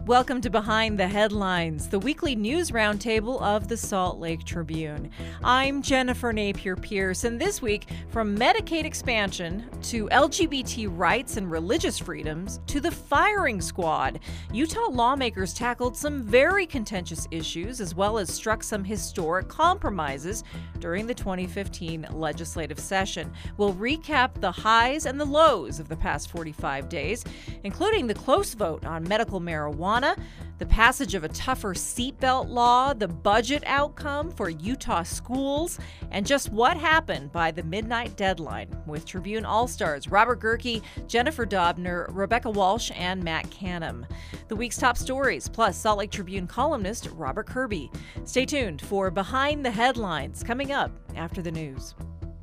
Welcome to Behind the Headlines, the weekly news roundtable of the Salt Lake Tribune. I'm Jennifer Napier-Pierce, and this week, from Medicaid expansion to LGBT rights and religious freedoms to the firing squad, Utah lawmakers tackled some very contentious issues as well as struck some historic compromises during the 2015 legislative session. We'll recap the highs and the lows of the past 45 days, including the close vote on medical marijuana, the passage of a tougher seatbelt law, the budget outcome for Utah schools, and just what happened by the midnight deadline with Tribune All-Stars Robert Gehrke, Jennifer Dobner, Rebecca Walsh, and Matt Canham. The week's top stories, plus Salt Lake Tribune columnist Robert Kirby. Stay tuned for Behind the Headlines, coming up after the news.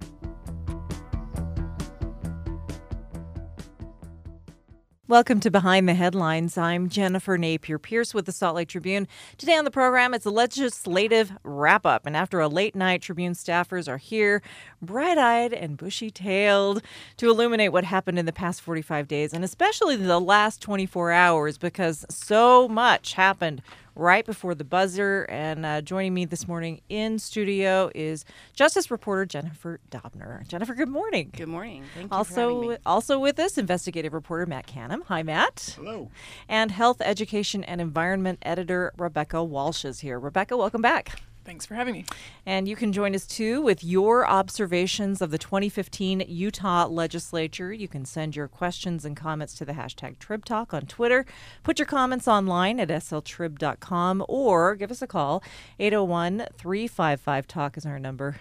Welcome to Behind the Headlines. I'm Jennifer Napier-Pierce with the Salt Lake Tribune. Today on the program, it's a legislative wrap-up. And after a late night, Tribune staffers are here, bright-eyed and bushy-tailed, to illuminate what happened in the past 45 days, and especially the last 24 hours, because so much happened right before the buzzer. And joining me this morning in studio is Justice reporter Jennifer Dobner. Jennifer, good morning. Good morning. Thank you for having me. Also with us, investigative reporter Matt Canham. Hi, Matt. Hello. And health, education, and environment editor Rebecca Walsh is here. Rebecca, welcome back. Thanks for having me. And you can join us, too, with your observations of the 2015 Utah legislature. You can send your questions and comments to the hashtag TribTalk on Twitter. Put your comments online at sltrib.com or give us a call. 801-355-TALK is our number.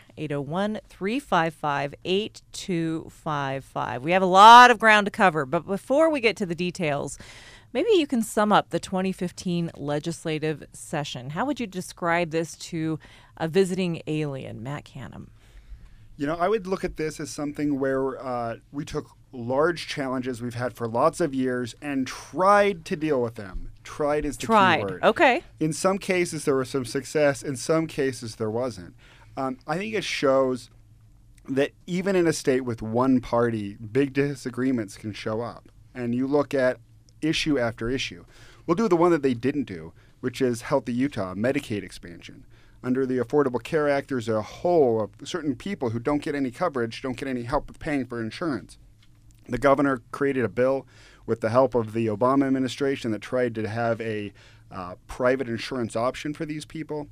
801-355-8255. We have a lot of ground to cover, but before we get to the details, maybe you can sum up the 2015 legislative session. How would you describe this to a visiting alien, Matt Canham? You know, I would look at this as something where we took large challenges we've had for lots of years and tried to deal with them. Tried is the key word. Okay. In some cases, there was some success. In some cases, there wasn't. I think it shows that even in a state with one party, big disagreements can show up. And you look at issue after issue. We'll do the one that they didn't do, which is Healthy Utah, Medicaid expansion. Under the Affordable Care Act, there's a whole of certain people who don't get any coverage, don't get any help with paying for insurance. The governor created a bill with the help of the Obama administration that tried to have a private insurance option for these people,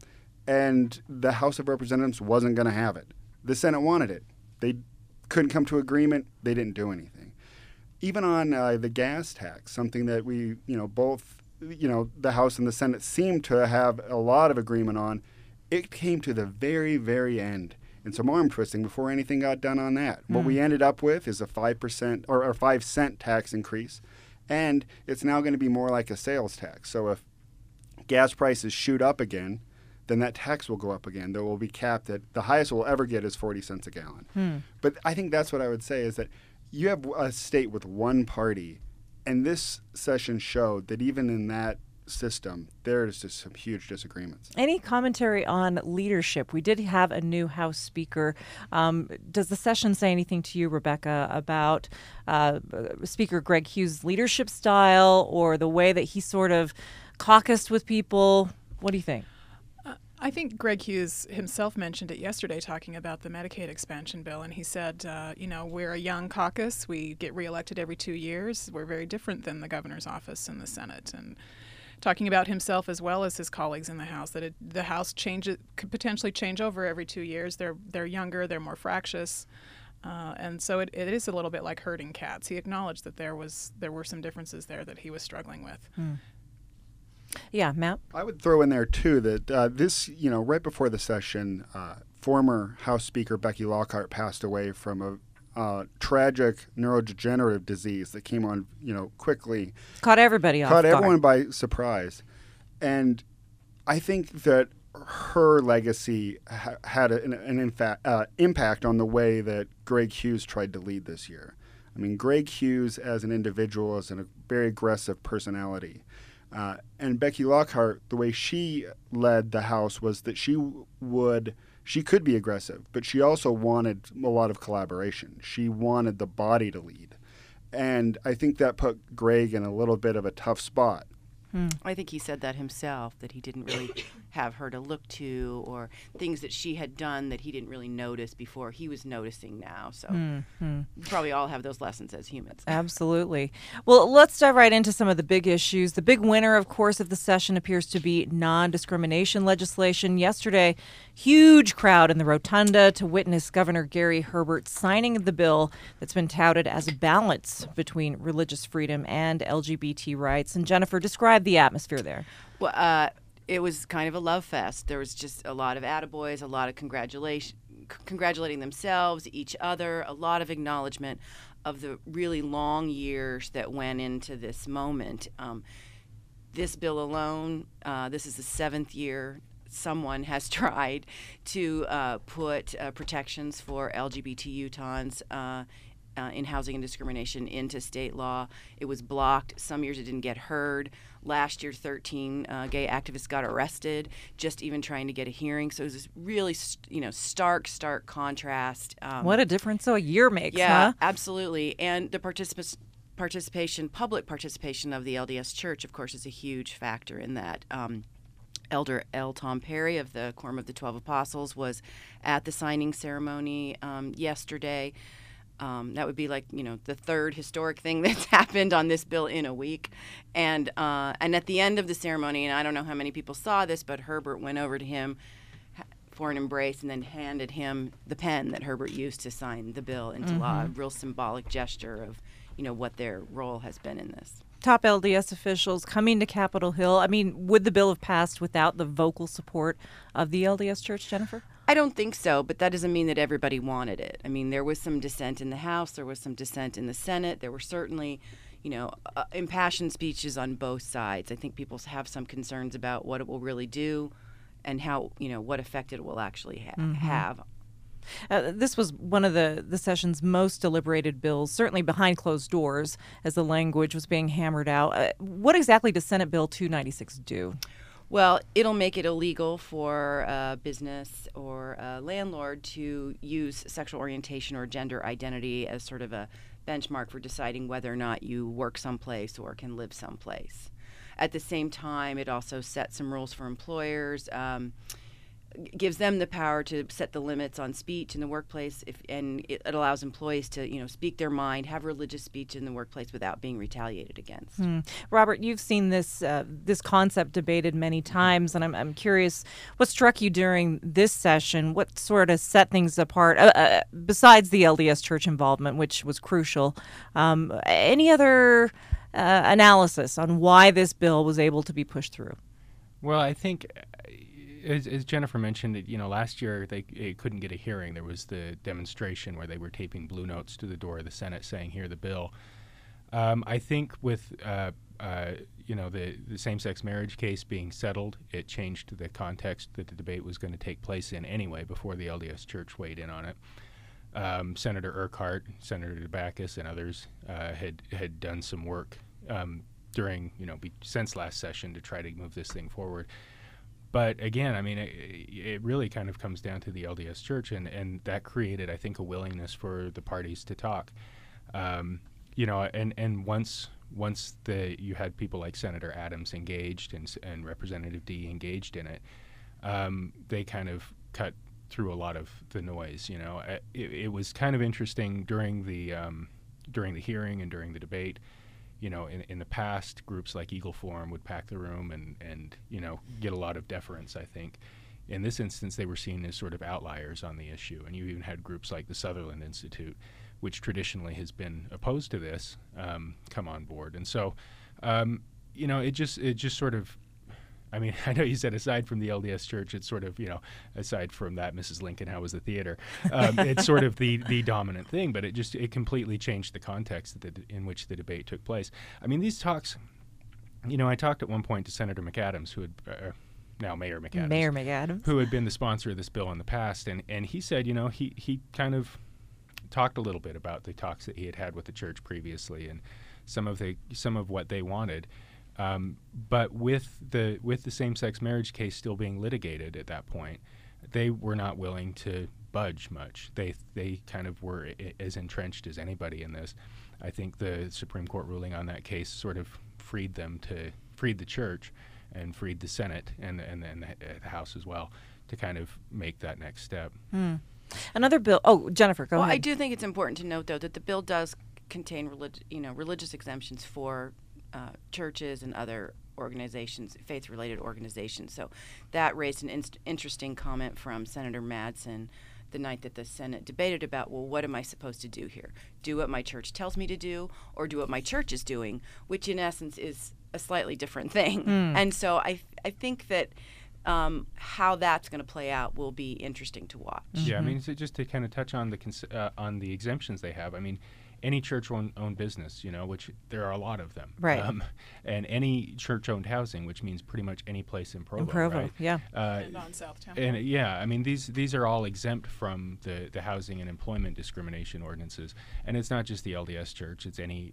and the House of Representatives wasn't going to have it. The Senate wanted it. They couldn't come to agreement. They didn't do anything. Even on the gas tax, something that we, both, the House and the Senate seemed to have a lot of agreement on, it came to the very, very end. And some arm twisting before anything got done on that. What we ended up with is a 5% or 5 cent tax increase, and it's now going to be more like a sales tax. So if gas prices shoot up again, then that tax will go up again. There will be capped at the highest we'll ever get is 40 cents a gallon. But I think that's what I would say is that you have a state with one party, and this session showed that even in that system, there's just some huge disagreements. Any commentary on leadership? We did have a new House Speaker. Does the session say anything to you, Rebecca, about Speaker Greg Hughes' leadership style or the way that he sort of caucused with people? What do you think? I think Greg Hughes himself mentioned it yesterday talking about the Medicaid expansion bill, and he said, we're a young caucus. We get reelected every 2 years. We're very different than the governor's office and the Senate. And talking about himself as well as his colleagues in the House, that the House could potentially change over every 2 years. They're younger, they're more fractious. And so it is a little bit like herding cats. He acknowledged that there were some differences there that he was struggling with. Yeah, Matt? I would throw in there, too, that this, right before the session, former House Speaker Becky Lockhart passed away from a tragic neurodegenerative disease that came on, quickly. Caught everybody off guard. Caught everyone by surprise. And I think that her legacy had an impact on the way that Greg Hughes tried to lead this year. I mean, Greg Hughes as an individual is a very aggressive personality. And Becky Lockhart, the way she led the House was that she could be aggressive, but she also wanted a lot of collaboration. She wanted the body to lead. And I think that put Greg in a little bit of a tough spot. I think he said that himself, that he didn't really have her to look to, or things that she had done that he didn't really notice before. He was noticing now. So we probably all have those lessons as humans. Absolutely. Well, let's dive right into some of the big issues. The big winner, of course, of the session appears to be non-discrimination legislation. Yesterday, huge crowd in the rotunda to witness Governor Gary Herbert signing the bill that's been touted as a balance between religious freedom and LGBT rights. And Jennifer, describe the atmosphere there. Well, it was kind of a love fest. There was just a lot of attaboys, a lot of congratulating themselves, each other, a lot of acknowledgement of the really long years that went into this moment. This bill alone, this is the 7th year someone has tried to put protections for LGBT Utahns in housing and discrimination into state law. It was blocked. Some years it didn't get heard. Last year, 13 gay activists got arrested just even trying to get a hearing. So it was this really, stark contrast. What a difference a year makes, yeah, huh? Absolutely. And the public participation of the LDS Church, of course, is a huge factor in that. Elder L. Tom Perry of the Quorum of the 12 Apostles was at the signing ceremony yesterday. That would be the third historic thing that's happened on this bill in a week. And at the end of the ceremony, and I don't know how many people saw this, but Herbert went over to him for an embrace and then handed him the pen that Herbert used to sign the bill into law, a real symbolic gesture of, what their role has been in this. Top LDS officials coming to Capitol Hill. I mean, would the bill have passed without the vocal support of the LDS Church, Jennifer? I don't think so, but that doesn't mean that everybody wanted it. I mean, there was some dissent in the House. There was some dissent in the Senate. There were certainly, impassioned speeches on both sides. I think people have some concerns about what it will really do and how, what effect it will actually have. This was one of the session's most deliberated bills, certainly behind closed doors as the language was being hammered out. What exactly does Senate Bill 296 do? Well, it'll make it illegal for a business or a landlord to use sexual orientation or gender identity as sort of a benchmark for deciding whether or not you work someplace or can live someplace. At the same time, it also sets some rules for employers, gives them the power to set the limits on speech in the workplace, and it allows employees to, speak their mind, have religious speech in the workplace without being retaliated against. Robert, you've seen this concept debated many times, and I'm curious, what struck you during this session? What sort of set things apart, besides the LDS Church involvement, which was crucial? Any other analysis on why this bill was able to be pushed through? Well, I think, as Jennifer mentioned, last year they couldn't get a hearing. There was the demonstration where they were taping blue notes to the door of the Senate saying, "Hear the bill." I think with the same-sex marriage case being settled, it changed the context that the debate was going to take place in anyway before the LDS Church weighed in on it. Senator Urquhart, Senator DeBackus, and others had done some work during since last session to try to move this thing forward. But again, I mean, it really kind of comes down to the LDS Church, and that created, I think, a willingness for the parties to talk. And once you had people like Senator Adams engaged and Representative Dee engaged in it, they kind of cut through a lot of the noise. It was kind of interesting during the hearing and during the debate. In the past, groups like Eagle Forum would pack the room and get a lot of deference, I think. In this instance, they were seen as sort of outliers on the issue. And you even had groups like the Sutherland Institute, which traditionally has been opposed to this, come on board. And so, it just sort of, I mean, I know you said aside from the LDS Church, it's sort of, aside from that, Mrs. Lincoln, how was the theater? It's sort of the dominant thing, but it completely changed the context in which the debate took place. I mean, these talks, I talked at one point to Senator McAdams, who had, now Mayor McAdams. Who had been the sponsor of this bill in the past, and he said, he kind of talked a little bit about the talks that he had with the church previously and some of what they wanted. But with the same-sex marriage case still being litigated at that point, they were not willing to budge much. They kind of were as entrenched as anybody in this. I think the Supreme Court ruling on that case sort of freed them to freed the church and freed the Senate and the House as well to kind of make that next step. Another bill. Oh, Jennifer, go ahead. I do think it's important to note, though, that the bill does contain religious exemptions for churches and other organizations, faith-related organizations. So that raised an interesting comment from Senator Madsen the night that the Senate debated about, well, what am I supposed to do here? Do what my church tells me to do, or do what my church is doing, which in essence is a slightly different thing. And so I think that how that's going to play out will be interesting to watch. Yeah, I mean, so just to kind of touch on the exemptions they have. I mean, any church-owned business, which there are a lot of them, right? And any church-owned housing, which means pretty much any place in Provo, right? Yeah. And on South Temple. And I mean, these are all exempt from the housing and employment discrimination ordinances. And it's not just the LDS Church; it's any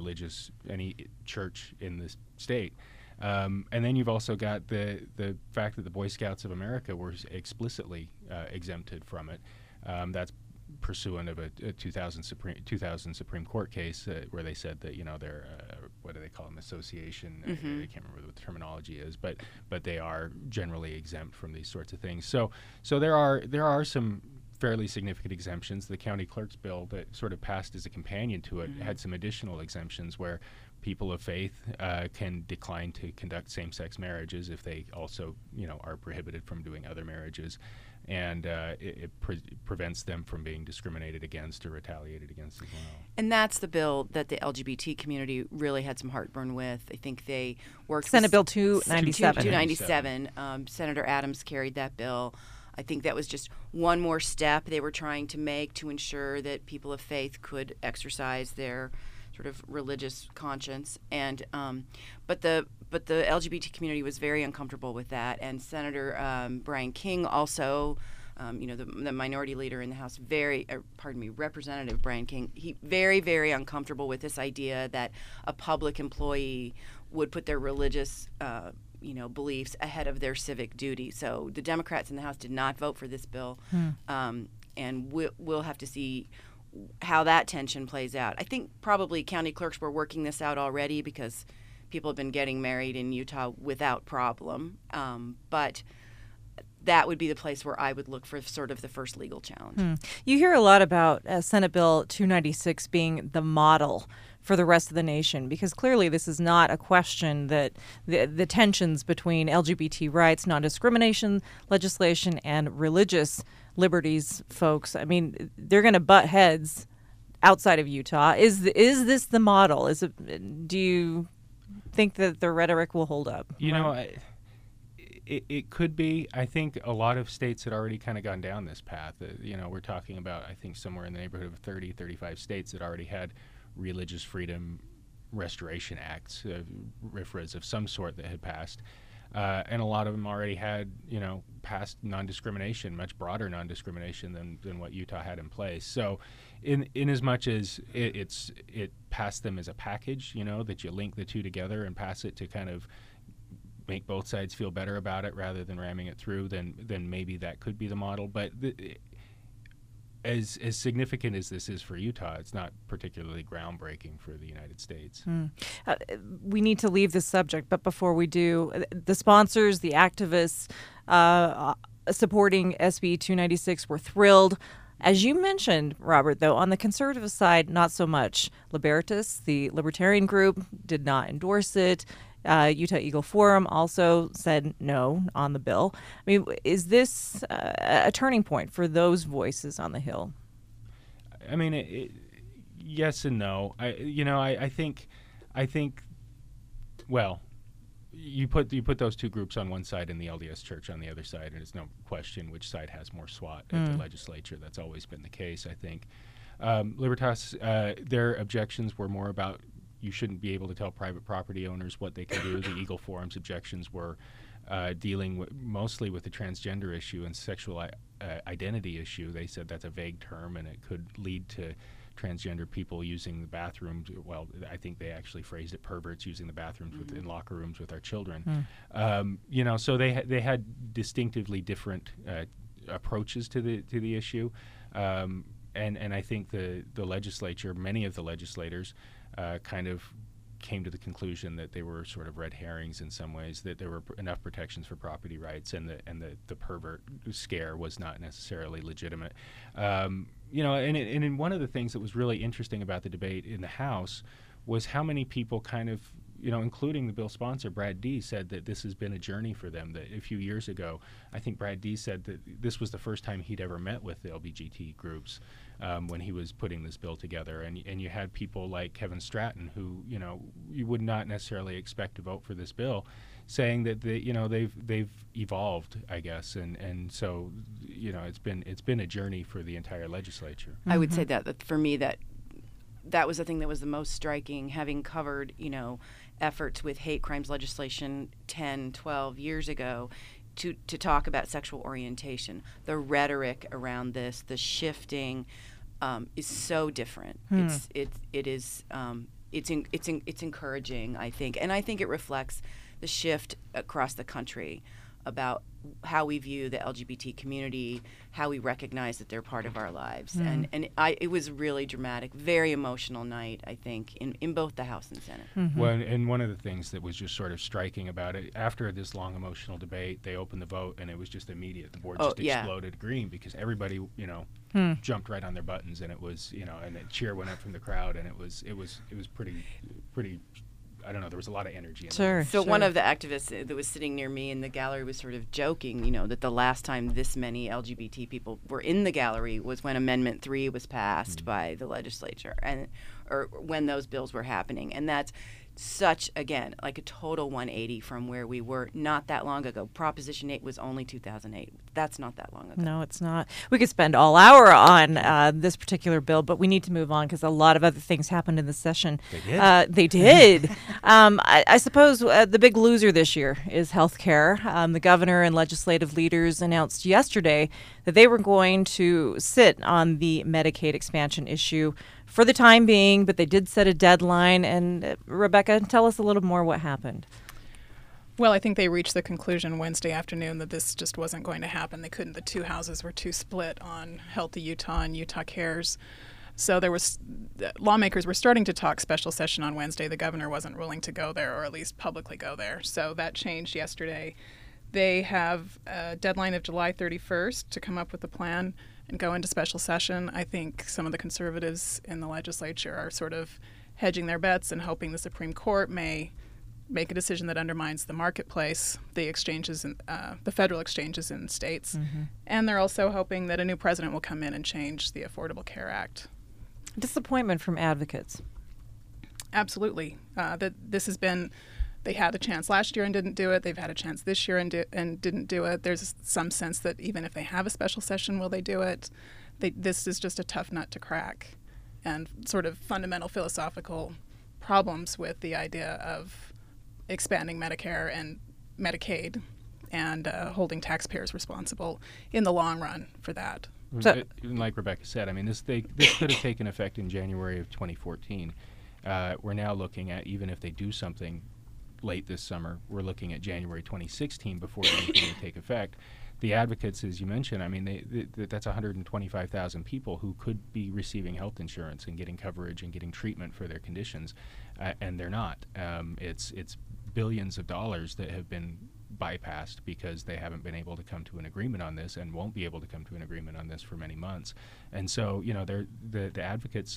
church in the state. And then you've also got the fact that the Boy Scouts of America were explicitly exempted from it. That's pursuant of a 2000 Supreme Court case where they said that they're what do they call them, association? I can't remember what the terminology is, but they are generally exempt from these sorts of things. So there are some fairly significant exemptions. The county clerk's bill that sort of passed as a companion to it had some additional exemptions where people of faith can decline to conduct same-sex marriages if they also are prohibited from doing other marriages. And it prevents them from being discriminated against or retaliated against as well. And that's the bill that the LGBT community really had some heartburn with. I think they worked Senate Bill 297. 297. Senator Adams carried that bill. I think that was just one more step they were trying to make to ensure that people of faith could exercise their sort of religious conscience, and but the LGBT community was very uncomfortable with that, and Senator Brian King also, the minority leader in the House, Representative Brian King, he very uncomfortable with this idea that a public employee would put their religious beliefs ahead of their civic duty. So the Democrats in the House did not vote for this bill, and we'll have to see how that tension plays out. I think probably county clerks were working this out already because people have been getting married in Utah without problem. But that would be the place where I would look for sort of the first legal challenge. You hear a lot about Senate Bill 296 being the model for the rest of the nation, because clearly this is not a question that the tensions between LGBT rights, non-discrimination legislation, and religious liberties folks, I mean, they're going to butt heads outside of Utah. Is this the model? Do you think that the rhetoric will hold up? It could be. I think a lot of states had already kind of gone down this path. We're talking about, I think, somewhere in the neighborhood of 30, 35 states that already had religious freedom restoration acts, RFRAs of some sort that had passed. And a lot of them already had, passed non-discrimination, much broader non-discrimination than what Utah had in place. So in as much as it passed them as a package, that you link the two together and pass it to kind of make both sides feel better about it rather than ramming it through, then maybe that could be the model. But as significant as this is for Utah, it's not particularly groundbreaking for the United States. We need to leave this subject, but before we do, the sponsors, the activists supporting SB 296 were thrilled. As you mentioned, Robert, though, on the conservative side, not so much. Libertas, the libertarian group, did not endorse it. Utah Eagle Forum also said no on the bill. I mean, is this a turning point for those voices on the Hill? I mean, yes and no. I think, well, you put those two groups on one side and the LDS Church on the other side, and it's no question which side has more SWAT at the legislature. That's always been the case, I think. Libertas, their objections were more about you shouldn't be able to tell private property owners what they can do. The Eagle Forum's objections were dealing mostly with the transgender issue and sexual identity issue. They said that's a vague term and it could lead to transgender people using the bathrooms. Well, I think they actually phrased it, perverts using the bathrooms in locker rooms with our children. So they had distinctively different approaches to the issue. And I think the legislature, many of the legislators, kind of came to the conclusion that they were sort of red herrings in some ways, that there were enough protections for property rights, and the pervert scare was not necessarily legitimate. And one of the things that was really interesting about the debate in the House was how many people kind of, including the bill sponsor, Brad Dees, said that this has been a journey for them. That a few years ago, I think Brad Dees said that this was the first time he'd ever met with the LBGT groups when he was putting this bill together. And you had people like Kevin Stratton, who, you would not necessarily expect to vote for this bill, saying that they've evolved, I guess, and so it's been a journey for the entire legislature. I would say that for me that was the thing that was the most striking, having covered, efforts with hate crimes legislation 10, 12 years ago to talk about sexual orientation. The rhetoric around this, the shifting, is so different. It's encouraging, I think, and I think it reflects the shift across the country about how we view the LGBT community, how we recognize that they're part of our lives. And it was really dramatic, very emotional night, I think, in both the House and Senate. Well, and one of the things that was just sort of striking about it, after this long emotional debate, they opened the vote and it was just immediate. The board just exploded green because everybody, jumped right on their buttons, and it was, and a cheer went up from the crowd, and it was pretty. I don't know, there was a lot of energy in it. So one of the activists that was sitting near me in the gallery was sort of joking, that the last time this many LGBT people were in the gallery was when Amendment 3 was passed by the legislature, or when those bills were happening. And that's such, again, like a total 180 from where we were not that long ago. Proposition 8 was only 2008. That's not that long ago. No, it's not. We could spend all hour on this particular bill, but we need to move on because a lot of other things happened in the session. They did. I suppose the big loser this year is health care. The governor and legislative leaders announced yesterday that they were going to sit on the Medicaid expansion issue for the time being, but they did set a deadline. And Rebecca, tell us a little more what happened. Well, I think they reached the conclusion Wednesday afternoon that this just wasn't going to happen. They couldn't. The two houses were too split on Healthy Utah and Utah Cares. So lawmakers were starting to talk special session on Wednesday. The governor wasn't willing to go there, or at least publicly go there. So that changed yesterday. They have a deadline of July 31st to come up with a plan and go into special session. I think some of the conservatives in the legislature are sort of hedging their bets and hoping the Supreme Court may make a decision that undermines the marketplace, the exchanges, the federal exchanges in states. And they're also hoping that a new president will come in and change the Affordable Care Act. Disappointment from advocates. Absolutely. They had a chance last year and didn't do it. They've had a chance this year and didn't do it. There's some sense that even if they have a special session, will they do it? This is just a tough nut to crack, and sort of fundamental philosophical problems with the idea of expanding Medicare and Medicaid and holding taxpayers responsible in the long run for that. So, like Rebecca said, I mean, this could have taken effect in January of 2014. We're now looking at, even if they do something late this summer, we're looking at January 2016 before anything would take effect. The advocates, as you mentioned, I mean, that's 125,000 people who could be receiving health insurance and getting coverage and getting treatment for their conditions, and they're not. It's billions of dollars that have been bypassed because they haven't been able to come to an agreement on this and won't be able to come to an agreement on this for many months. And so, the advocates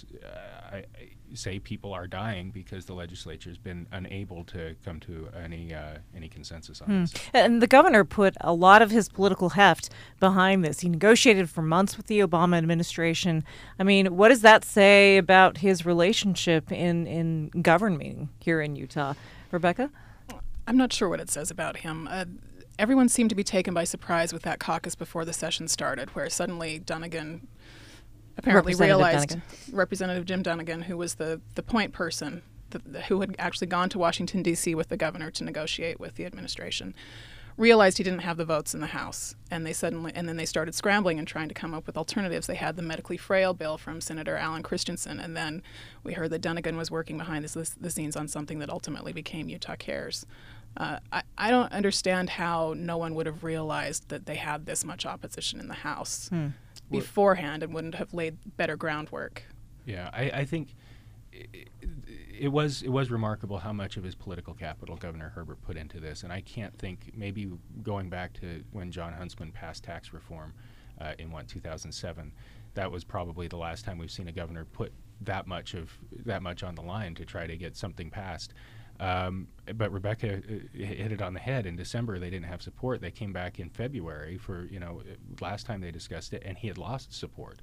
say people are dying because the legislature has been unable to come to any consensus on this. And the governor put a lot of his political heft behind this. He negotiated for months with the Obama administration. I mean, what does that say about his relationship in governing here in Utah? Rebecca? I'm not sure what it says about him. Everyone seemed to be taken by surprise with that caucus before the session started, where suddenly Dunnigan apparently realized, Representative Jim Dunnigan, who was the point person, who had actually gone to Washington, D.C. with the governor to negotiate with the administration, realized he didn't have the votes in the House, and then they started scrambling and trying to come up with alternatives. They had the medically frail bill from Senator Alan Christensen, and then we heard that Dunnigan was working behind the scenes on something that ultimately became Utah Cares. I don't understand how no one would have realized that they had this much opposition in the House beforehand and wouldn't have laid better groundwork. Yeah, I think it was remarkable how much of his political capital Governor Herbert put into this, and I can't think, maybe going back to when John Huntsman passed tax reform in 2007, that was probably the last time we've seen a governor put that much on the line to try to get something passed. But Rebecca hit it on the head. In December, they didn't have support. They came back in February for, last time they discussed it, and he had lost support.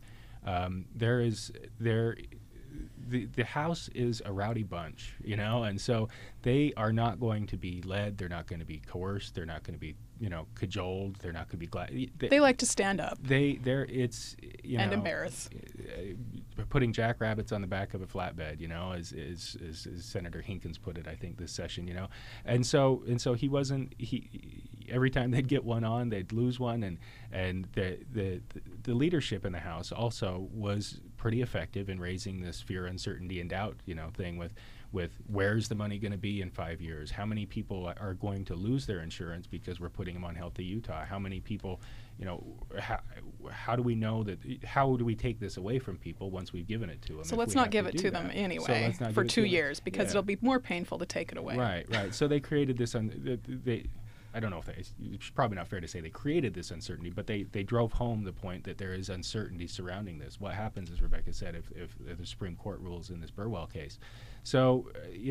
The House is a rowdy bunch, and so they are not going to be led. They're not going to be coerced. They're not going to be, cajoled. They're not going to be glad. They like to stand up. It's and embarrass. Putting jackrabbits on the back of a flatbed, as Senator Hinkins put it, I think this session, and so every time they'd get one on, they'd lose one, and the leadership in the House also was pretty effective in raising this fear, uncertainty, and doubt, thing with where's the money going to be in 5 years? How many people are going to lose their insurance because we're putting them on Healthy Utah? How many people, how do we know that? How do we take this away from people once we've given it to them? So let's not give it to them anyway for 2 years because it'll be more painful to take it away. Right. So they created this. I don't know if it's probably not fair to say they created this uncertainty, but they drove home the point that there is uncertainty surrounding this. What happens, as Rebecca said, if the Supreme Court rules in this Burwell case? So,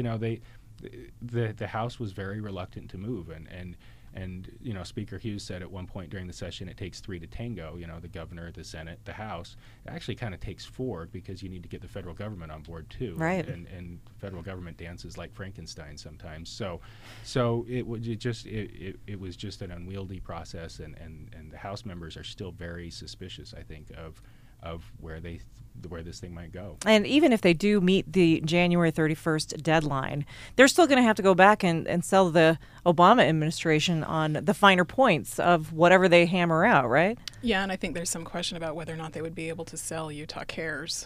the House was very reluctant to move, and Speaker Hughes said at one point during the session, it takes 3 to tango. The governor, the Senate, the House. It actually kind of takes 4 because you need to get the federal government on board too. Right. And federal government dances like Frankenstein sometimes. So it was just an unwieldy process, and the House members are still very suspicious, I think, of where this thing might go. And even if they do meet the January 31st deadline, they're still going to have to go back and sell the Obama administration on the finer points of whatever they hammer out, right? Yeah, and I think there's some question about whether or not they would be able to sell Utah Cares.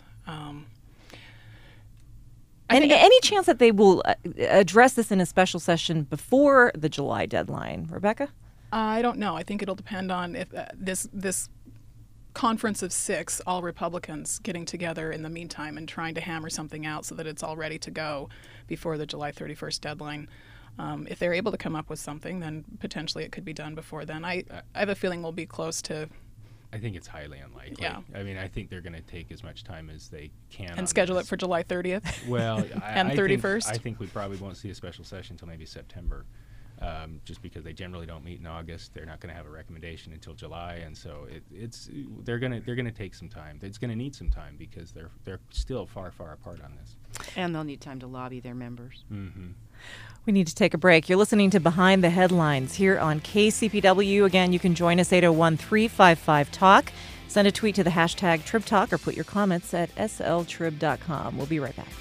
Any chance that they will address this in a special session before the July deadline, Rebecca? I don't know. I think it'll depend on if this conference of 6, all Republicans getting together in the meantime and trying to hammer something out so that it's all ready to go before the July 31st deadline. If they're able to come up with something, then potentially it could be done before then. I have a feeling we'll be close to. I think it's highly unlikely. Yeah. I mean, I think they're going to take as much time as they can. And schedule it for July 30th? Well, and 31st? I think we probably won't see a special session until maybe September. Just because they generally don't meet in August, they're not going to have a recommendation until July, and so they're going to take some time. It's going to need some time because they're still far apart on this. And they'll need time to lobby their members. Mm-hmm. We need to take a break. You're listening to Behind the Headlines here on KCPW. Again, you can join us 801-355-TALK. Send a tweet to the hashtag TribTalk or put your comments at sltrib.com. We'll be right back.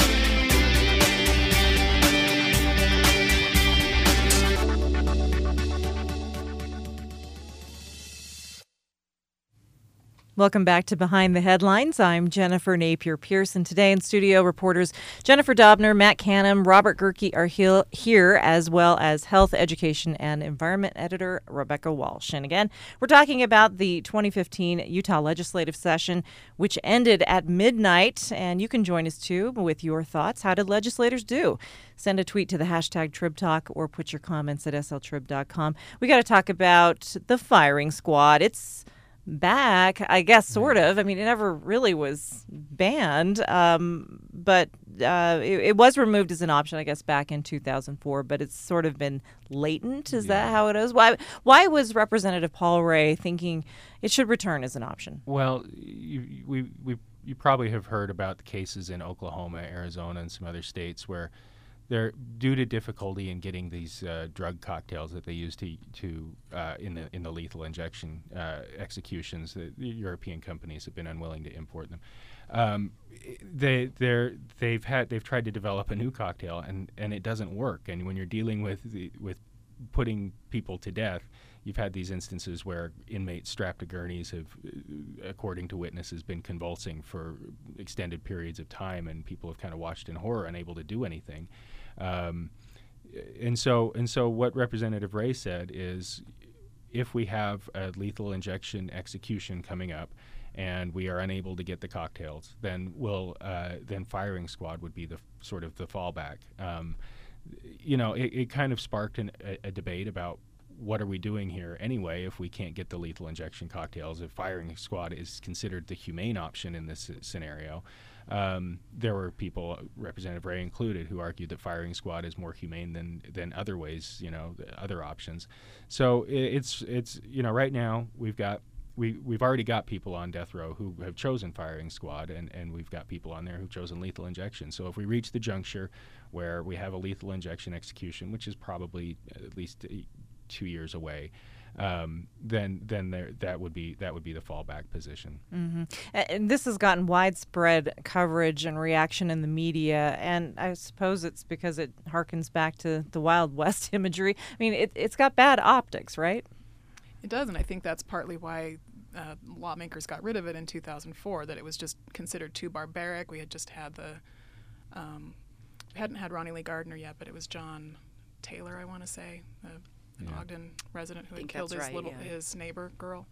Welcome back to Behind the Headlines. I'm Jennifer Napier-Pearson. Today in studio, reporters Jennifer Dobner, Matt Canham, Robert Gerke are here, as well as health, education, and environment editor Rebecca Walsh. And again, we're talking about the 2015 Utah legislative session, which ended at midnight. And you can join us, too, with your thoughts. How did legislators do? Send a tweet to the hashtag TribTalk or put your comments at sltrib.com. We got to talk about the firing squad. It's back, I guess, sort of. I mean, it never really was banned, but it was removed as an option, I guess, back in 2004, but it's sort of been latent. Is that how it is? Why was Representative Paul Ray thinking it should return as an option? Well, you probably have heard about the cases in Oklahoma, Arizona, and some other states where they're due to difficulty in getting these drug cocktails that they use to in the lethal injection executions. The European companies have been unwilling to import them. They've tried to develop a new cocktail and it doesn't work. And when you're dealing with putting people to death, you've had these instances where inmates strapped to gurneys have, according to witnesses, been convulsing for extended periods of time, and people have kind of watched in horror, unable to do anything. And so what Representative Ray said is, if we have a lethal injection execution coming up, and we are unable to get the cocktails, then then firing squad would be the sort of the fallback. It kind of sparked a debate about what are we doing here anyway if we can't get the lethal injection cocktails, if firing squad is considered the humane option in this scenario. There were people, Representative Ray included, who argued that firing squad is more humane than other ways, other options. So it's right now we've already got people on death row who have chosen firing squad, and we've got people on there who've chosen lethal injection. So if we reach the juncture where we have a lethal injection execution, which is probably at least 2 years away, then that would be the fallback position. Mm-hmm. And this has gotten widespread coverage and reaction in the media, and I suppose it's because it harkens back to the Wild West imagery. I mean, it's got bad optics, right? It does, and I think that's partly why lawmakers got rid of it in 2004, that it was just considered too barbaric. We had just had we hadn't had Ronnie Lee Gardner yet, but it was John Taylor, I want to say, an Ogden resident who had killed his neighbor girl.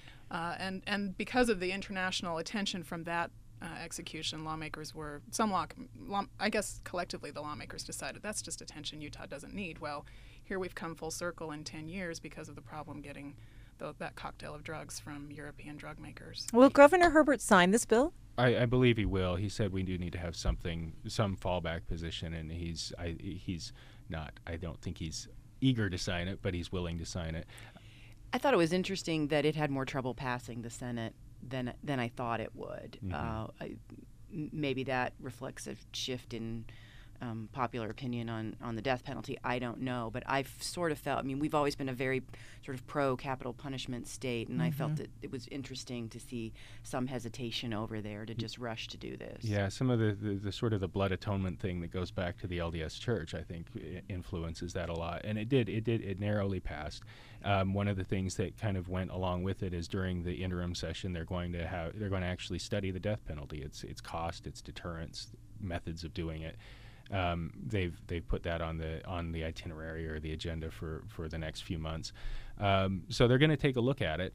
And because of the international attention from that execution, lawmakers were, I guess collectively the lawmakers decided that's just attention Utah doesn't need. Well, here we've come full circle in 10 years because of the problem getting that cocktail of drugs from European drug makers. Will Governor Herbert sign this bill? I believe he will. He said we do need to have some fallback position, and he's not. I don't think he's eager to sign it, but he's willing to sign it. I thought it was interesting that it had more trouble passing the Senate than I thought it would. Mm-hmm. Maybe that reflects a shift in popular opinion on the death penalty. I don't know, but I've sort of felt, we've always been a very sort of pro-capital punishment state, and I felt that it was interesting to see some hesitation over there to just rush to do this. Yeah, some of the sort of the blood atonement thing that goes back to the LDS Church, I think, influences that a lot, and it narrowly passed. One of the things that kind of went along with it is during the interim session they're going to actually study the death penalty, its cost, its deterrence, methods of doing it. They've put that on the itinerary or the agenda for the next few months. So they're going to take a look at it.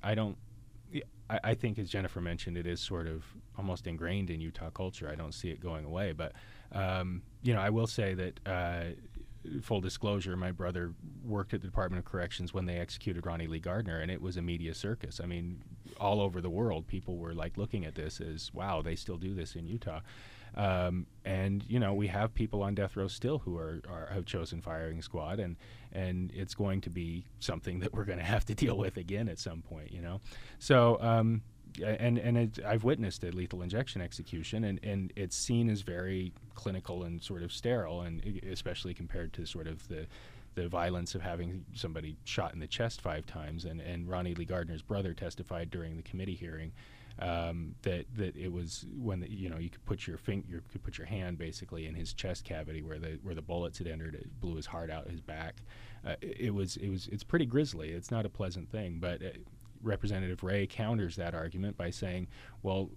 I think, as Jennifer mentioned, it is sort of almost ingrained in Utah culture. I don't see it going away. But I will say that, full disclosure, my brother worked at the Department of Corrections when they executed Ronnie Lee Gardner, and it was a media circus. I mean, all over the world, people were like looking at this as, wow, they still do this in Utah. And we have people on death row still who have chosen firing squad, and it's going to be something that we're going to have to deal with again at some point. So I've witnessed a lethal injection execution, and it's seen as very clinical and sort of sterile, and especially compared to sort of the violence of having somebody shot in the chest 5 times. And Ronnie Lee Gardner's brother testified during the committee hearing that it was when you could put your hand basically in his chest cavity where the bullets had entered. It blew his heart out his back. It's pretty grisly. It's not a pleasant thing. But Representative Ray counters that argument by saying, well,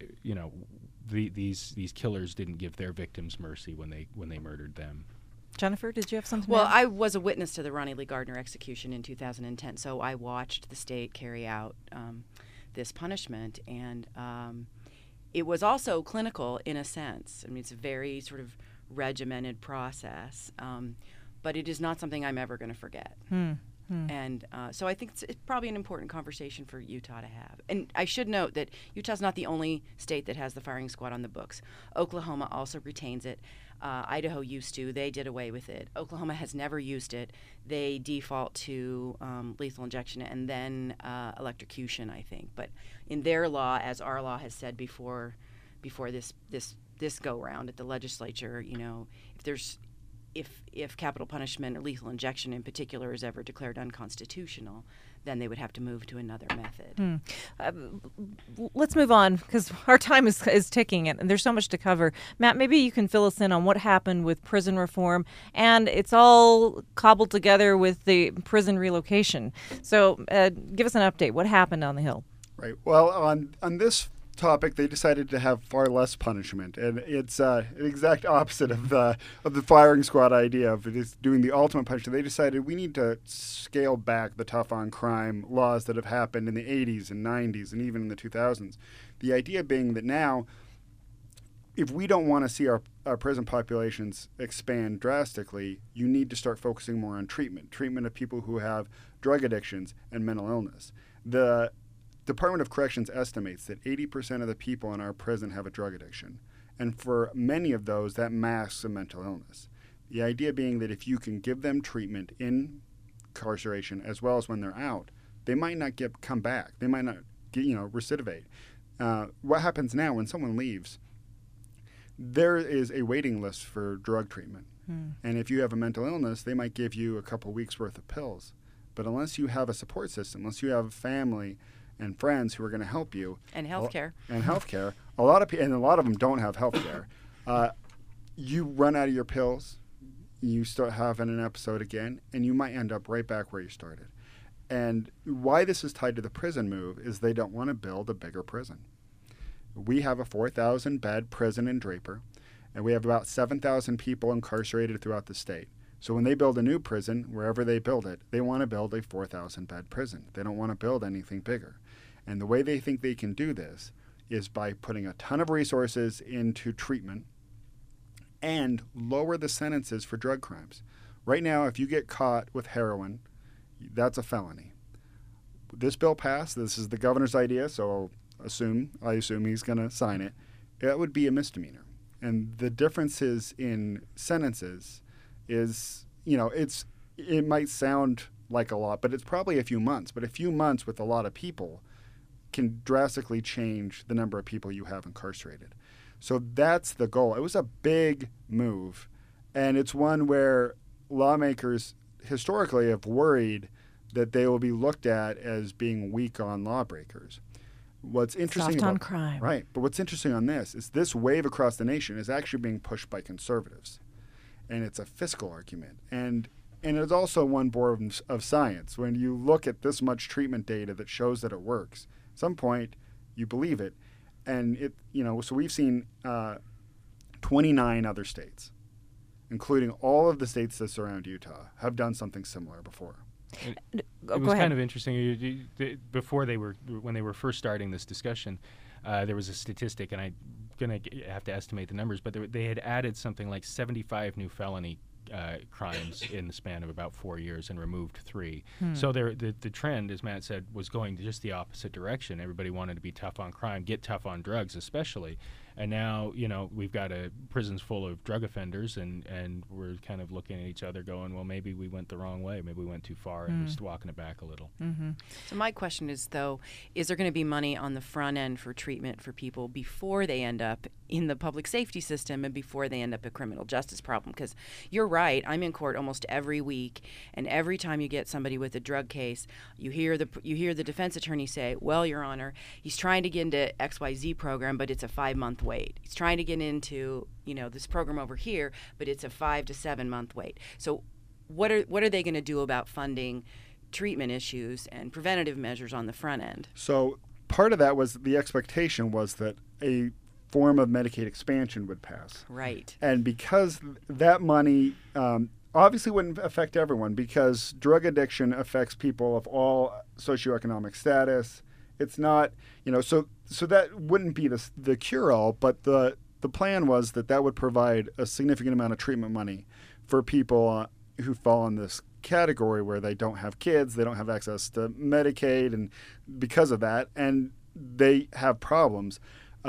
these killers didn't give their victims mercy when they murdered them. Jennifer, did you have something? Well, I was a witness to the Ronnie Lee Gardner execution in 2010, so I watched the state carry out this punishment, and it was also clinical in a sense. It's a very sort of regimented process, but it is not something I'm ever going to forget. And so I think it's probably an important conversation for Utah to have. And I should note that Utah's not the only state that has the firing squad on the books. Oklahoma also retains it. Idaho used to. They did away with it. Oklahoma has never used it. They default to lethal injection and then electrocution, I think. But in their law, as our law has said before this go round at the legislature, if capital punishment or lethal injection in particular is ever declared unconstitutional, then they would have to move to another method. Let's move on because our time is ticking and there's so much to cover. Matt, maybe you can fill us in on what happened with prison reform, and it's all cobbled together with the prison relocation. So give us an update. What happened on the Hill? Right. Well, on this topic, they decided to have far less punishment, and it's an exact opposite of the firing squad idea of just doing the ultimate punishment. They decided we need to scale back the tough on crime laws that have happened in the 80s and 90s and even in the 2000s. The idea being that now, if we don't want to see our prison populations expand drastically, you need to start focusing more on treatment of people who have drug addictions and mental illness. The Department of Corrections estimates that 80% of the people in our prison have a drug addiction. And for many of those, that masks a mental illness. The idea being that if you can give them treatment in incarceration as well as when they're out, they might not come back. They might not recidivate. What happens now when someone leaves, there is a waiting list for drug treatment. And if you have a mental illness, they might give you a couple weeks worth of pills. But unless you have a support system, unless you have a family and friends who are going to help you, And healthcare. a lot of them don't have healthcare. You run out of your pills, you start having an episode again, and you might end up right back where you started. And why this is tied to the prison move is they don't want to build a bigger prison. We have a 4,000 bed prison in Draper, and we have about 7,000 people incarcerated throughout the state. So when they build a new prison, wherever they build it, they want to build a 4,000 bed prison. They don't want to build anything bigger. And the way they think they can do this is by putting a ton of resources into treatment and lower the sentences for drug crimes. Right now, if you get caught with heroin, that's a felony. This bill passed. This is the governor's idea, so I assume he's going to sign it. That would be a misdemeanor. And the differences in sentences is, it might sound like a lot, but it's probably a few months. But a few months with a lot of people can drastically change the number of people you have incarcerated. So that's the goal. It was a big move, and it's one where lawmakers historically have worried that they will be looked at as being weak on lawbreakers. What's interesting Soft on crime. Right, but what's interesting on this is this wave across the nation is actually being pushed by conservatives, and it's a fiscal argument. And it's also one born of science. When you look at this much treatment data that shows that it works, at some point you believe it. And so we've seen 29 other states, including all of the states that surround Utah, have done something similar before. It was kind of interesting. When they were first starting this discussion, there was a statistic, and I'm going to have to estimate the numbers, but they had added something like 75 new felony crimes in the span of about 4 years and removed 3. So the trend, as Matt said, was going just the opposite direction. Everybody wanted to be tough on crime, get tough on drugs especially. And now, we've got prisons full of drug offenders, and we're kind of looking at each other going, well, maybe we went the wrong way. Maybe we went too far, and we're just walking it back a little. So my question is, though, is there going to be money on the front end for treatment for people before they end up in the public safety system and before they end up a criminal justice problem? Because you're right. I'm in court almost every week, and every time you get somebody with a drug case, you hear the defense attorney say, well, Your Honor, he's trying to get into XYZ program, but it's a 5-month wait. He's trying to get into, this program over here, but it's a 5 to 7 month wait. So what are they going to do about funding treatment issues and preventative measures on the front end? So part of that was the expectation was that a form of Medicaid expansion would pass. Right. And because that money obviously wouldn't affect everyone, because drug addiction affects people of all socioeconomic status. It's not, so that wouldn't be the cure-all, but the plan was that would provide a significant amount of treatment money for people who fall in this category where they don't have kids, they don't have access to Medicaid, and because of that, and they have problems.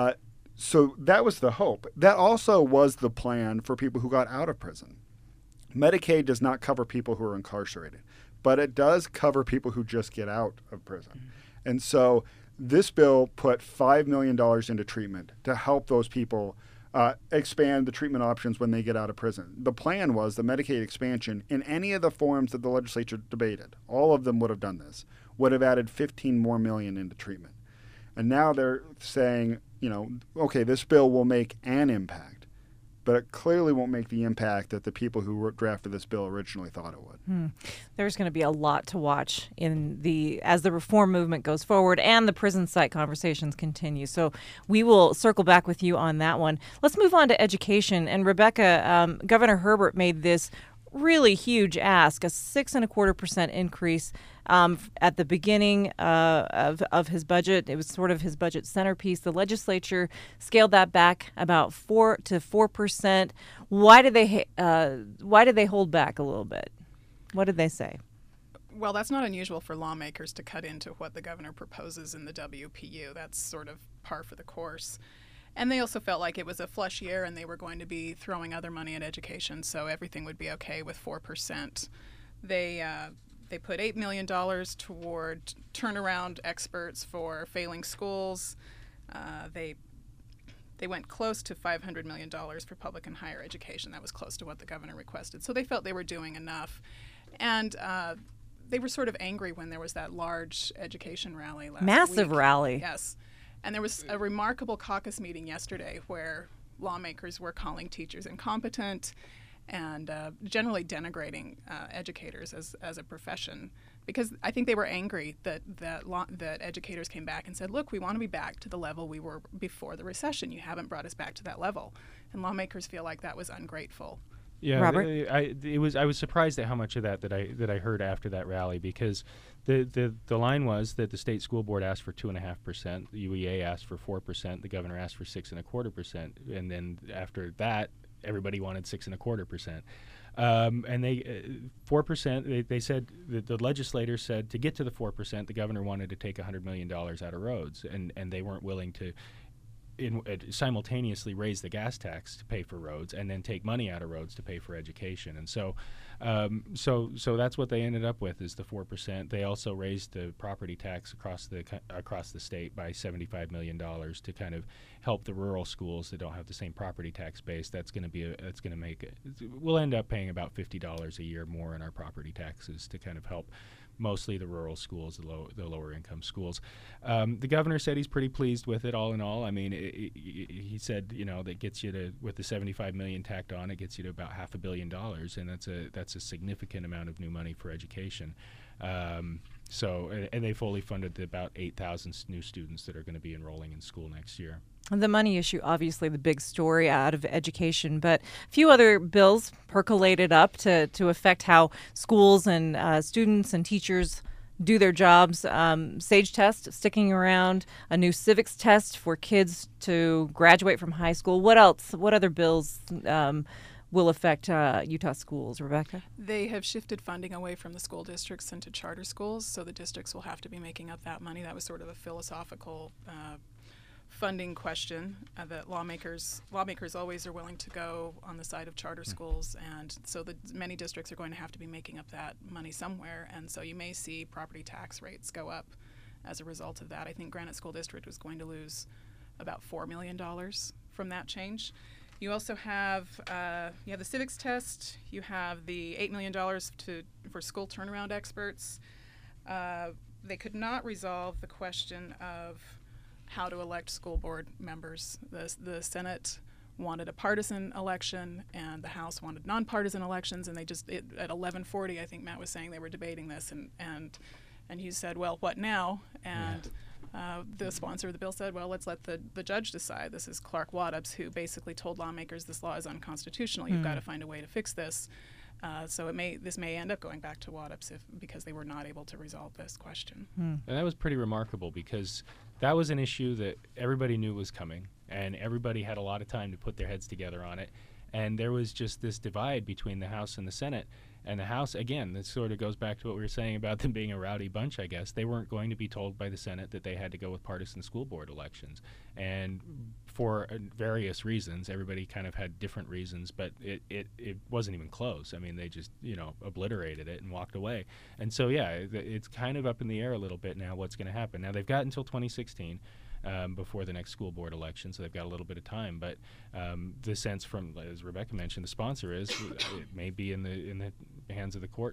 So that was the hope. That also was the plan for people who got out of prison. Medicaid does not cover people who are incarcerated, but it does cover people who just get out of prison. And so this bill put $5 million into treatment to help those people expand the treatment options when they get out of prison. The plan was the Medicaid expansion in any of the forms that the legislature debated, all of them would have done this, would have added $15 more million into treatment. And now they're saying, okay, this bill will make an impact, but it clearly won't make the impact that the people who drafted this bill originally thought it would. There's going to be a lot to watch as the reform movement goes forward and the prison site conversations continue. So we will circle back with you on that one. Let's move on to education. And Rebecca, Governor Herbert made this really huge ask, a 6.25% increase at the beginning of his budget. It was sort of his budget centerpiece. The legislature scaled that back about 4%. Why did they hold back a little bit? What did they say? Well, that's not unusual for lawmakers to cut into what the governor proposes in the WPU. That's sort of par for the course. And they also felt like it was a flush year and they were going to be throwing other money at education, so everything would be okay with 4%. They put $8 million toward turnaround experts for failing schools. They went close to $500 million for public and higher education. That was close to what the governor requested. So they felt they were doing enough. And they were sort of angry when there was that large education rally last week. Massive rally. Yes. And there was a remarkable caucus meeting yesterday where lawmakers were calling teachers incompetent and generally denigrating educators as a profession, because I think they were angry that educators came back and said, look, we want to be back to the level we were before the recession. You haven't brought us back to that level. And lawmakers feel like that was ungrateful. Yeah, Robert? I was surprised at how much of that I heard after that rally, because the line was that the state school board asked for 2.5%, the UEA asked for 4%, the governor asked for 6.25%, and then after that, everybody wanted 6.25%. And they 4%. They said that the legislators said to get to the 4%, the governor wanted to take $100 million out of roads, and they weren't willing to simultaneously raise the gas tax to pay for roads and then take money out of roads to pay for education. And so that's what they ended up with, is the 4%. They also raised the property tax across the state by $75 million to kind of help the rural schools that don't have the same property tax base. We'll end up paying about $50 a year more in our property taxes to kind of help mostly the rural schools, the lower income schools. The governor said he's pretty pleased with it all in all. I mean, he said, that gets you to, with the $75 million tacked on, it gets you to about $500 million, and that's a significant amount of new money for education. And they fully funded about 8,000 new students that are going to be enrolling in school next year. The money issue, obviously the big story out of education, but a few other bills percolated up to affect how schools and students and teachers do their jobs. SAGE test sticking around, a new civics test for kids to graduate from high school. What else? What other bills will affect Utah schools, Rebecca? They have shifted funding away from the school districts into charter schools, so the districts will have to be making up that money. That was sort of a philosophical funding question that lawmakers always are willing to go on the side of charter schools, and so many districts are going to have to be making up that money somewhere, and so you may see property tax rates go up as a result of that. I think Granite School District was going to lose about $4 million from that change. You also have the civics test. You have the $8 million for school turnaround experts. They could not resolve the question of how to elect school board members. The Senate wanted a partisan election, and the House wanted nonpartisan elections, and they at 11:40, I think Matt was saying they were debating this, and he said, well, what now? And the sponsor of the bill said, well, let's let the judge decide. This is Clark Waddups, who basically told lawmakers this law is unconstitutional. You've got to find a way to fix this. So this may end up going back to Waddups because they were not able to resolve this question. And that was pretty remarkable, because that was an issue that everybody knew was coming, and everybody had a lot of time to put their heads together on it. And there was just this divide between the House and the Senate. And the House, again, this sort of goes back to what we were saying about them being a rowdy bunch, I guess. They weren't going to be told by the Senate that they had to go with partisan school board elections. And for various reasons, everybody kind of had different reasons, but it wasn't even close. I mean, they just, obliterated it and walked away. And so, yeah, it's kind of up in the air a little bit now what's going to happen. Now, they've got until 2016. Before the next school board election, so they've got a little bit of time. But the sense from, as Rebecca mentioned, the sponsor is it may be in the hands of the court now.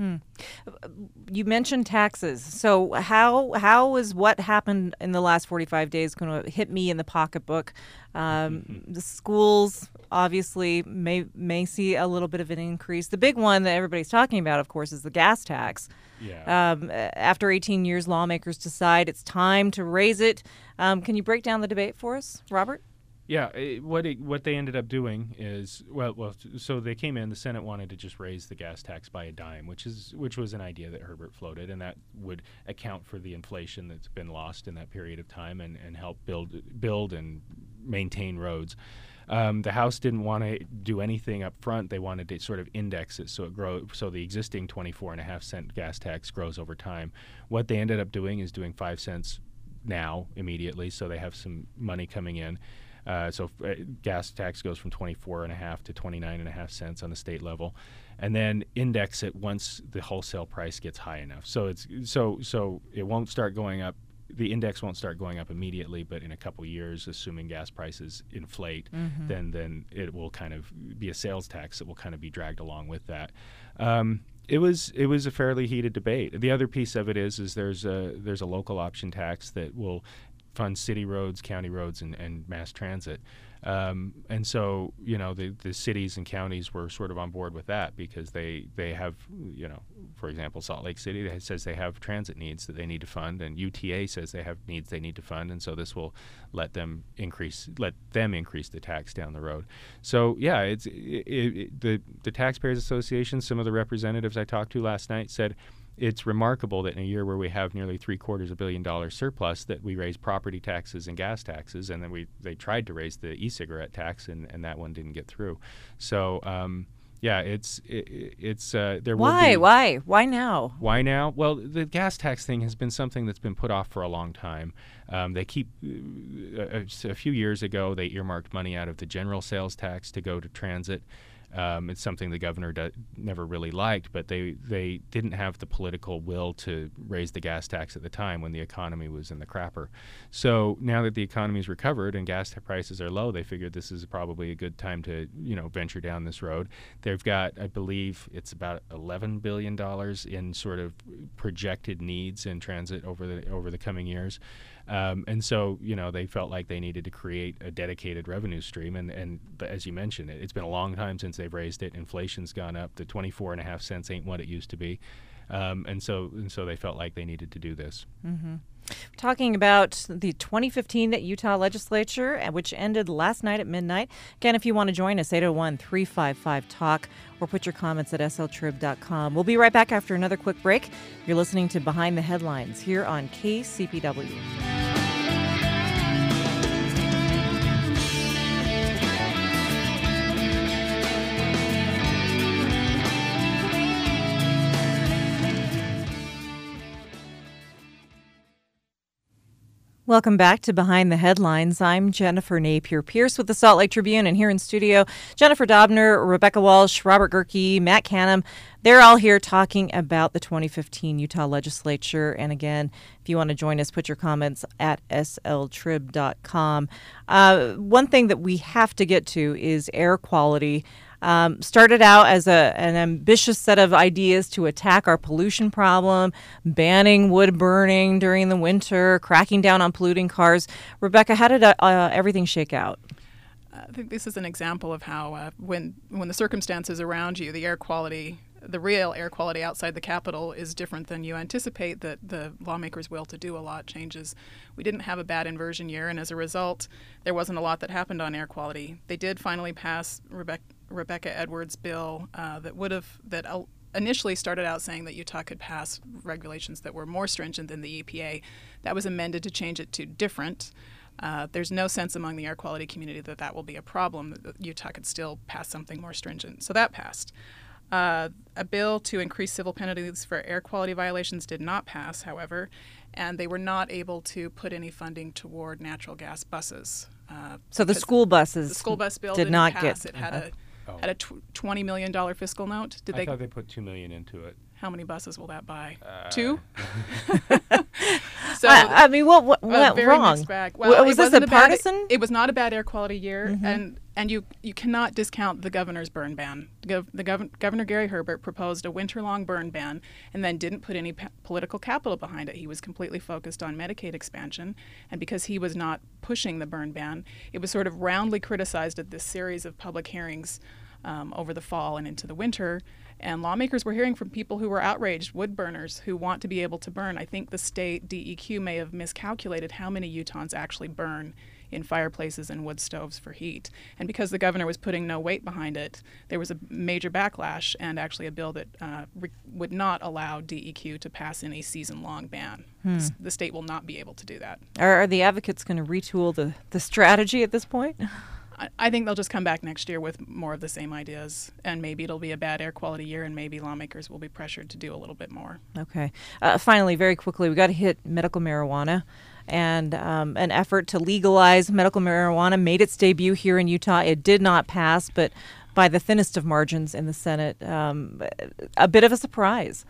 You mentioned taxes. So how is what happened in the last 45 days going to hit me in the pocketbook? The schools obviously may see a little bit of an increase. The big one that everybody's talking about, of course, is the gas tax. Yeah. After 18 years, lawmakers decide it's time to raise it. Can you break down the debate for us, Robert? Yeah, what they ended up doing is so they came in. The Senate wanted to just raise the gas tax by a dime, which was an idea that Herbert floated, and that would account for the inflation that's been lost in that period of time and help build and maintain roads. The House didn't want to do anything up front. They wanted to sort of index it so the existing 24.5-cent gas tax grows over time. What they ended up doing is doing 5 cents now immediately, so they have some money coming in. Gas tax goes from 24.5 to 29.5 cents on the state level, and then index it once the wholesale price gets high enough. So it won't start going up. The index won't start going up immediately, but in a couple years, assuming gas prices inflate, then it will kind of be a sales tax that will kind of be dragged along with that. It was a fairly heated debate. The other piece of it is there's a local option tax that will fund city roads, county roads, and mass transit. And so, the cities and counties were sort of on board with that because they have, for example, Salt Lake City says they have transit needs that they need to fund, and UTA says they have needs they need to fund, and so this will let them increase the tax down the road. So, yeah, the Taxpayers Association, some of the representatives I talked to last night said, it's remarkable that in a year where we have nearly $750 million surplus that we raise property taxes and gas taxes, and then they tried to raise the e-cigarette tax, and that one didn't get through. So there. Why now? Why now? Well, the gas tax thing has been something that's been put off for a long time. They keep a few years ago they earmarked money out of the general sales tax to go to transit. It's something the governor never really liked, but they didn't have the political will to raise the gas tax at the time when the economy was in the crapper. So now that the economy's recovered and gas prices are low, they figured this is probably a good time to venture down this road. They've got, I believe, it's about $11 billion in sort of projected needs in transit over the coming years. And so, they felt like they needed to create a dedicated revenue stream. And as you mentioned, it's been a long time since they've raised it. Inflation's gone up. The 24.5 cents ain't what it used to be. And so they felt like they needed to do this. Mm-hmm. Talking about the 2015 Utah legislature, which ended last night at midnight. Again, if you want to join us, 801-355-TALK, or put your comments at sltrib.com. We'll be right back after another quick break. You're listening to Behind the Headlines here on KCPW. Welcome back to Behind the Headlines. I'm Jennifer Napier-Pierce with the Salt Lake Tribune, and here in studio, Jennifer Dobner, Rebecca Walsh, Robert Gerke, Matt Canham. They're all here talking about the 2015 Utah legislature. And again, if you want to join us, put your comments at sltrib.com. One thing that we have to get to is air quality. Started out as an ambitious set of ideas to attack our pollution problem, banning wood burning during the winter, cracking down on polluting cars. Rebecca, how did everything shake out? I think this is an example of how when the circumstances around you, the real air quality outside the Capitol is different than you anticipate, that the lawmakers' will to do a lot changes. We didn't have a bad inversion year, and as a result, there wasn't a lot that happened on air quality. They did finally pass Rebecca Edwards' bill that initially started out saying that Utah could pass regulations that were more stringent than the EPA. That was amended to change it to different. There's no sense among the air quality community that will be a problem, that Utah could still pass something more stringent. So that passed. A bill to increase civil penalties for air quality violations did not pass, however, and they were not able to put any funding toward natural gas buses. So the school bus bill did not pass. Get. It had a $20 million fiscal note. I thought they put $2 million into it. How many buses will that buy? 2? So I mean, what went very wrong? mixed bag. Well, Was it this wasn't a bad- partisan? It was not a bad air quality year, and you cannot discount the governor's burn ban. Governor Gary Herbert proposed a winter-long burn ban and then didn't put any political capital behind it. He was completely focused on Medicaid expansion, and because he was not pushing the burn ban, it was sort of roundly criticized at this series of public hearings over the fall and into the winter. And lawmakers were hearing from people who were outraged, wood burners who want to be able to burn. I think the state DEQ may have miscalculated how many Utahns actually burn in fireplaces and wood stoves for heat. And because the governor was putting no weight behind it, there was a major backlash and actually a bill that would not allow DEQ to pass in a season-long ban. The state will not be able to do that. Are the advocates going to retool the strategy at this point? I think they'll just come back next year with more of the same ideas, and maybe it'll be a bad air quality year, and maybe lawmakers will be pressured to do a little bit more. Okay. Finally, very quickly, we got to hit medical marijuana. And an effort to legalize medical marijuana made its debut here in Utah. It did not pass, but by the thinnest of margins in the Senate. A bit of a surprise.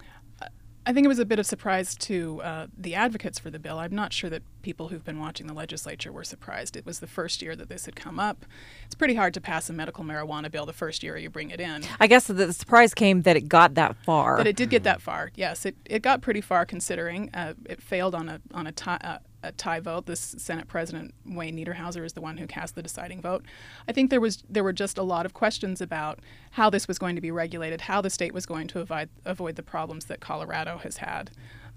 I think it was a bit of surprise to the advocates for the bill. I'm not sure that people who've been watching the legislature were surprised. It was the first year that this had come up. It's pretty hard to pass a medical marijuana bill the first year you bring it in. I guess the surprise came that it got that far. That it did get that far. Yes, it got pretty far considering it failed on a tie vote. This Senate President Wayne Niederhauser is the one who cast the deciding vote. I think there were just a lot of questions about how this was going to be regulated, how the state was going to avoid the problems that Colorado has had.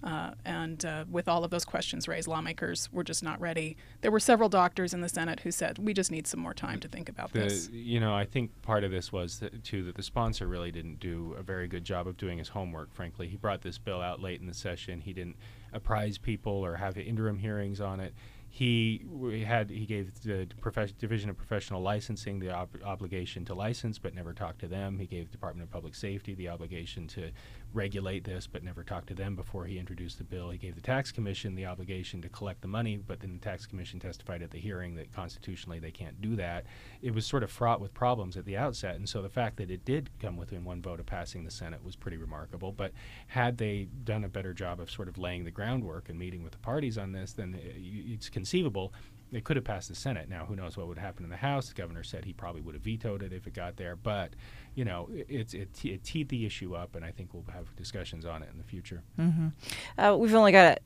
And with all of those questions raised, lawmakers were just not ready. There were several doctors in the Senate who said, we just need some more time to think about this. I think part of this was that the sponsor really didn't do a very good job of doing his homework, frankly. He brought this bill out late in the session. He didn't apprise people or have interim hearings on it. He gave the Division of Professional Licensing the obligation to license, but never talked to them. He gave the Department of Public Safety the obligation to regulate this, but never talked to them before he introduced the bill. He gave the Tax Commission the obligation to collect the money, but then the Tax Commission testified at the hearing that constitutionally they can't do that. It was sort of fraught with problems at the outset, and so the fact that it did come within one vote of passing the Senate was pretty remarkable. But had they done a better job of sort of laying the groundwork and meeting with the parties on this, then it's conceivable it could have passed the Senate. Now, who knows what would happen in the House? The governor said he probably would have vetoed it if it got there. But, it teed the issue up, and I think we'll have discussions on it in the future. Mm-hmm. We've only got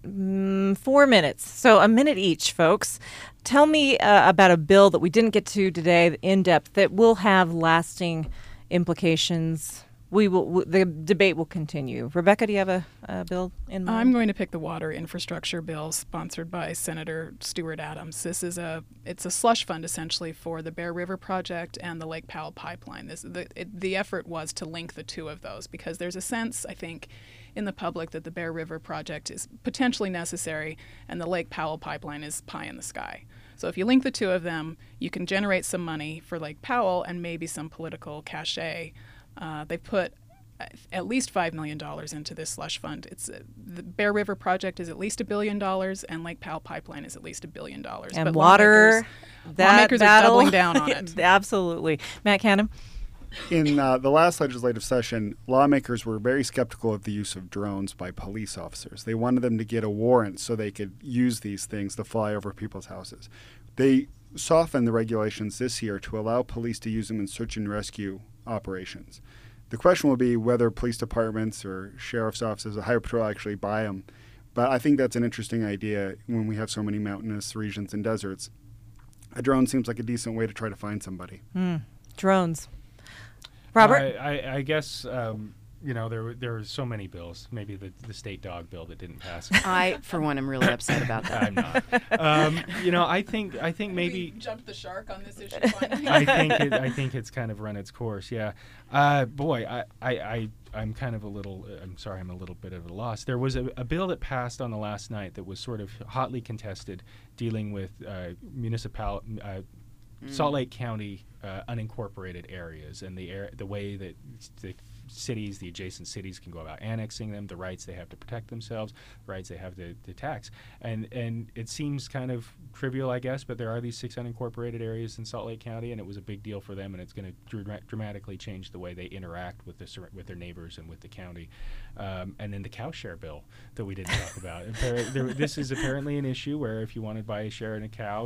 4 minutes, so a minute each, folks. Tell me about a bill that we didn't get to today in depth that will have lasting implications. The debate will continue. Rebecca, do you have a bill in mind? I'm going to pick the water infrastructure bill sponsored by Senator Stuart Adams. It's a slush fund essentially for the Bear River Project and the Lake Powell Pipeline. The effort was to link the two of those because there's a sense, I think, in the public that the Bear River Project is potentially necessary and the Lake Powell Pipeline is pie in the sky. So if you link the two of them, you can generate some money for Lake Powell and maybe some political cachet. They put at least $5 million into this slush fund. The Bear River Project is at least $1 billion, and Lake Powell Pipeline is at least $1 billion. And but water, lawmakers are doubling down on it. Absolutely. Matt Canham? In the last legislative session, lawmakers were very skeptical of the use of drones by police officers. They wanted them to get a warrant so they could use these things to fly over people's houses. They softened the regulations this year to allow police to use them in search and rescue operations. The question will be whether police departments or sheriff's offices or highway patrol actually buy them. But I think that's an interesting idea when we have so many mountainous regions and deserts. A drone seems like a decent way to try to find somebody. Drones. Robert? I guess there were so many bills. Maybe the state dog bill that didn't pass. I, for one, am really upset about that. I'm not. I think maybe we jumped the shark on this issue. I think it's kind of run its course. Yeah. I'm kind of a little. I'm sorry. I'm a little bit of a loss. There was a bill that passed on the last night that was sort of hotly contested, dealing with Salt Lake County unincorporated areas and the way that the cities, the adjacent cities can go about annexing them, the rights they have to protect themselves, the rights they have to tax. And it seems kind of trivial, I guess, but there are these 6 unincorporated areas in Salt Lake County, and it was a big deal for them, and it's going to dramatically change the way they interact with their neighbors and with the county. And then the cow share bill that we didn't talk about. This is apparently an issue where if you want to buy a share in a cow,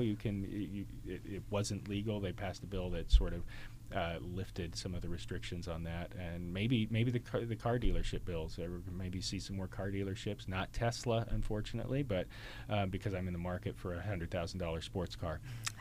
it wasn't legal. They passed a bill that sort of lifted some of the restrictions on that, and maybe the car dealership bills. Maybe see some more car dealerships. Not Tesla, unfortunately, but because I'm in the market for a $100,000 sports car.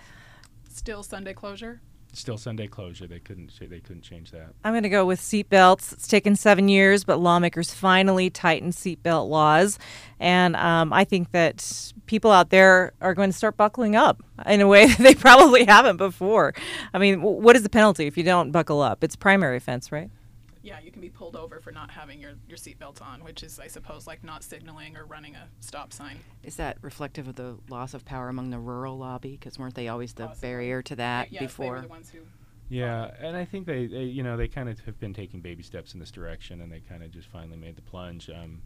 Still Sunday closure? Still Sunday closure. They couldn't change that. I'm going to go with seatbelts. It's taken 7 years, but lawmakers finally tightened seatbelt laws. And I think that people out there are going to start buckling up in a way that they probably haven't before. I mean, what is the penalty if you don't buckle up? It's primary offense, right? Yeah, you can be pulled over for not having your seatbelt on, which is, I suppose, like not signaling or running a stop sign. Is that reflective of the loss of power among the rural lobby? Because weren't they always the Possibly. barrier to that Yes, before? they were the ones who... Yeah, and I think they kind of have been taking baby steps in this direction, and they kind of just finally made the plunge. And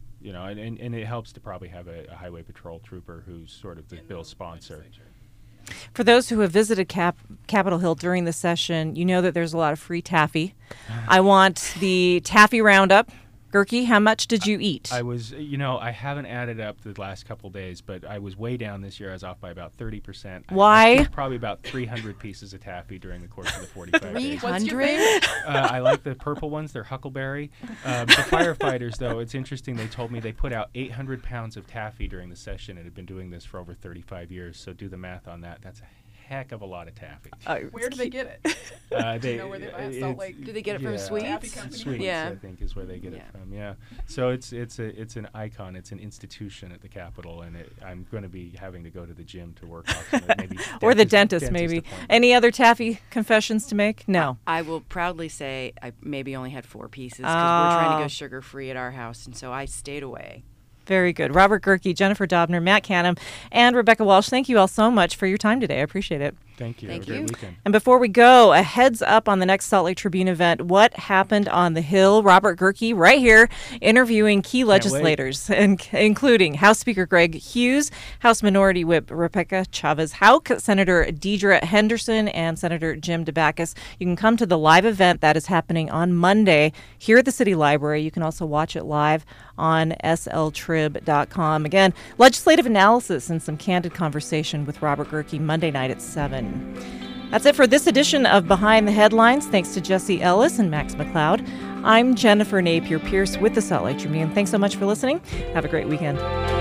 it helps to probably have a highway patrol trooper who's sort of the bill's sponsor. For those who have visited Capitol Hill during the session, you know that there's a lot of free taffy. I want the taffy roundup. Gerke, how much did you eat? I was, I haven't added up the last couple days, but I was way down this year. I was off by about 30%. Why? I ate probably about 300 pieces of taffy during the course of the 45 days. 300? I like the purple ones. They're huckleberry. The firefighters, though, it's interesting. They told me they put out 800 pounds of taffy during the session and had been doing this for over 35 years. So do the math on that. That's a heck of a lot of taffy. Where do they get it? Do you know where they buy it? Salt Lake? Do they get it from Taffy Sweets? company? Sweets, Yeah. I think, is where they get it from. Yeah. So it's an icon. It's an institution at the Capitol, and I'm going to be having to go to the gym to work off some, maybe Or the dentist, maybe. appointment. Any other taffy confessions to make? No. I will proudly say I maybe only had 4 pieces because we're trying to go sugar-free at our house, and so I stayed away. Very good. Robert Gerke, Jennifer Dobner, Matt Canham, and Rebecca Walsh, thank you all so much for your time today. I appreciate it. Thank you. Thank Have a you. great weekend. And before we go, a heads up on the next Salt Lake Tribune event. What happened on the Hill? Robert Gerke right here interviewing key legislators, including House Speaker Greg Hughes, House Minority Whip Rebecca Chavez-Houck, Senator Deidre Henderson, and Senator Jim DeBacchus. You can come to the live event that is happening on Monday here at the City Library. You can also watch it live on sltrib.com. Again, legislative analysis and some candid conversation with Robert Gerke Monday night at 7. That's it for this edition of Behind the Headlines. Thanks to Jesse Ellis and Max McLeod. I'm Jennifer Napier Pierce with the Salt Lake Tribune. Thanks so much for listening. Have a great weekend.